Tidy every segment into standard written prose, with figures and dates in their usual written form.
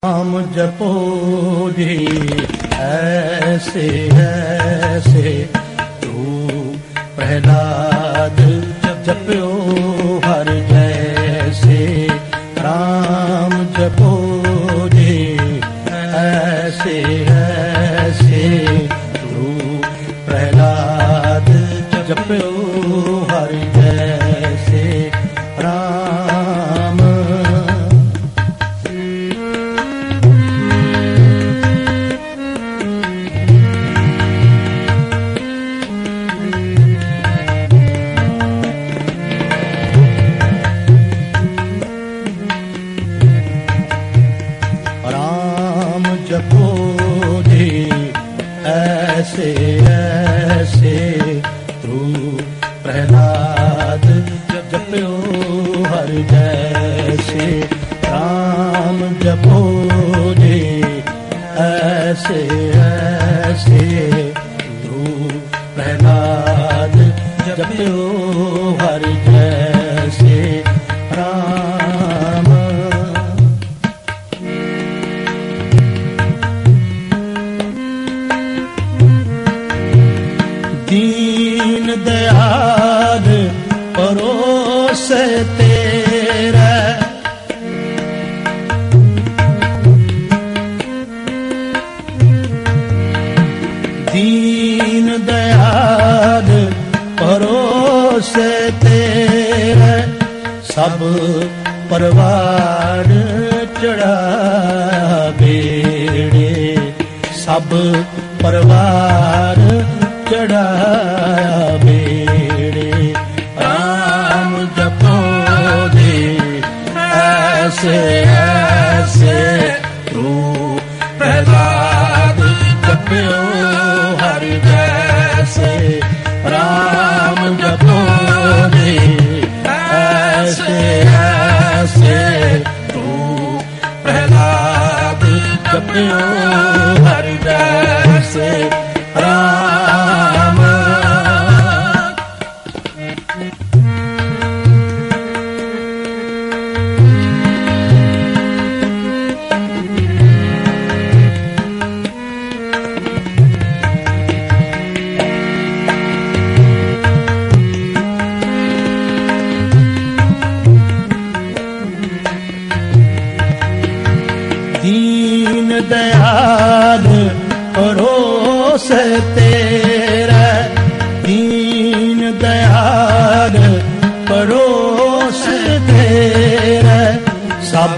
नाम जपो जी ऐसे ऐसे तू प्रहलाद जप्यो हर जैसे। राम जपो जी ऐसे ऐसे तू प्रहलाद जप्यो हर जैसे। राम जपो जी ऐसे ऐसे तू प्रहलाद जप्यो हर जैसे। राम जपो जी ऐसे ऐसे तू प्रहलाद जप्यो हर जैसे। राम दीन दयाल परोस तेरा दीन दयाल परोस तेरा। सब परवार चढ़ा बेड़े सब परवार चढ़ाया बेड़े। राम जपो जी ऐसे ऐसे तू प्रहलाद जप्यो हर जैसे। राम जपो जी ऐसे ऐसे तू प्रहलाद जप्यो हर जैसे। राम दीन दयाल परोस तेरा दीन दयाल परोस तेरा। सब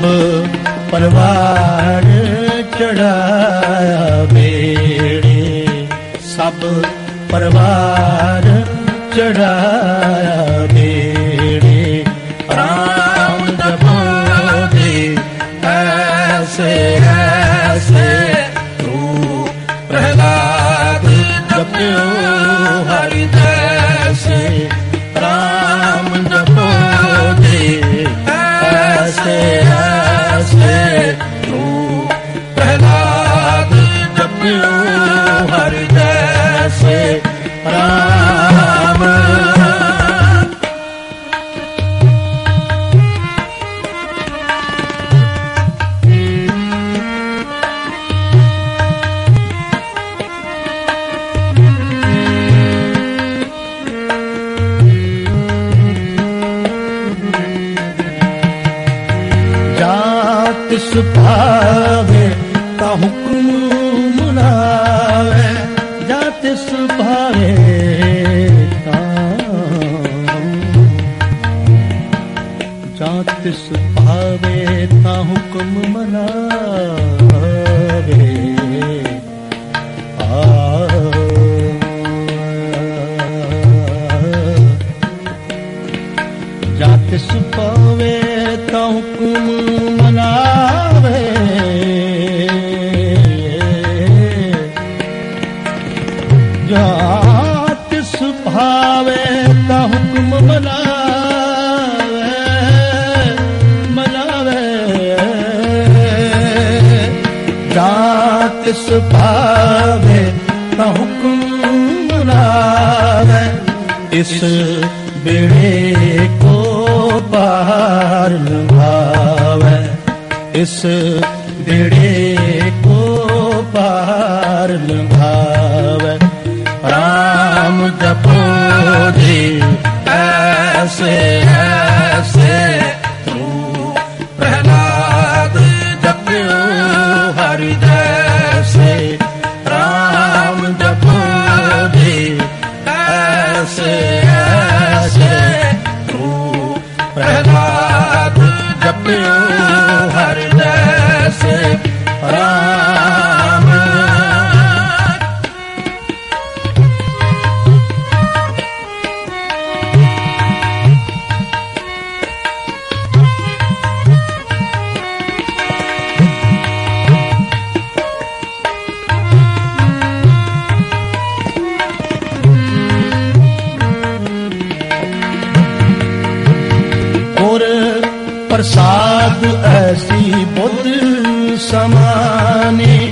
परवार चढ़ाया बेड़े सब परवार चढ़ाया बेड़े। राम जपो जी ऐसे ऐसे तू प्रहलाद जप्यो हर जैसे। राम जपो जी ऐसे ऐसे तू प्रहलाद जप्यो हर जैसे। राम तिस भावे ता हुक्म मुनावे जा तिस भावे ता जा तिस भावे ता हुक्म मनावे। जा तिस भावे ता हुक्म मनावे। जा तिस भावे ता हुक्म मनावे मनावे। जा तिस भावे ता हुक्म मनावे। इस बेड़े को पार लंघावे इस बेड़े को पार लंघावे। राम जपो जी ऐसे ऐसे तू प्रहलाद जपो हरि जैसे। राम जपो जी ऐसे ऐसे तू प्रहलाद जपो हरि जैसे। राम प्रसाद ऐसी बुद्ध समाने।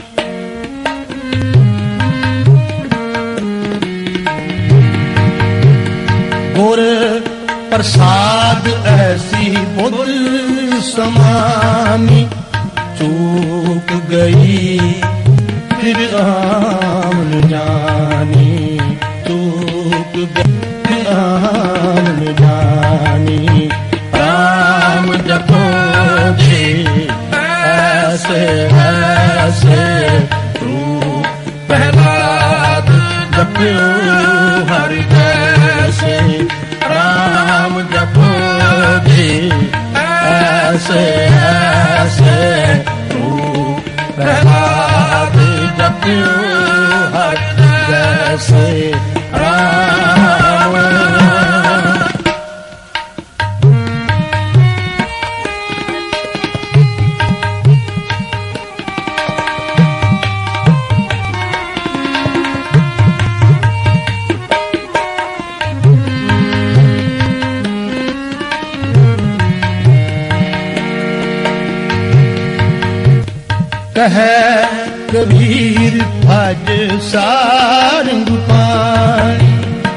गुर प्रसाद ऐसी बुद्ध समानी। चूक गई फिर आम न जानी। चूक गई फिर आम न जानी। राम जपो जी ऐसे ऐसे तू प्रहलाद जपो हरि जैसे। राम जपो जी ऐसे ऐसे तू प्रहलाद जपो हरि जैसे। राम कहे कबीर भज सारंग पानी।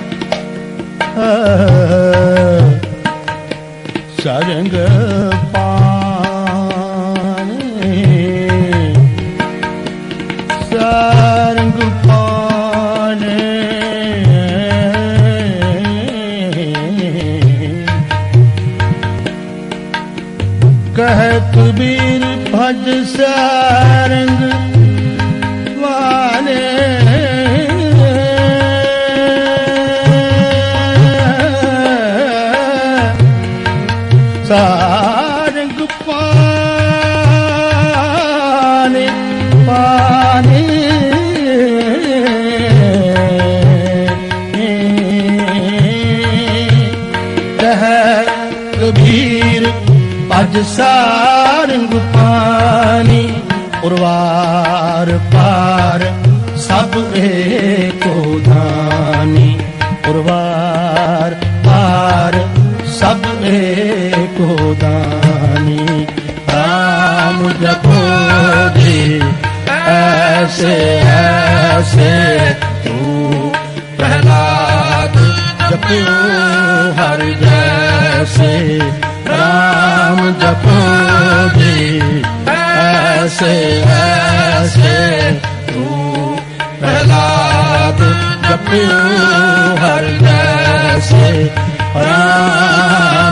सारंग पानी सारंग पानी। कहे कबीर भज सारंग वाले। सारंग पाने पाने। कह कबीर भज सारंग पानी। उर्वार पार सब एको दानी। उर्वार पार सब एको दानी। राम जपो जी ऐसे ऐसे तू प्रहलाद जपो हरि जैसे। राम जपो जी ऐसे ऐसे तू प्रहलाद जपो हरि जैसे। राम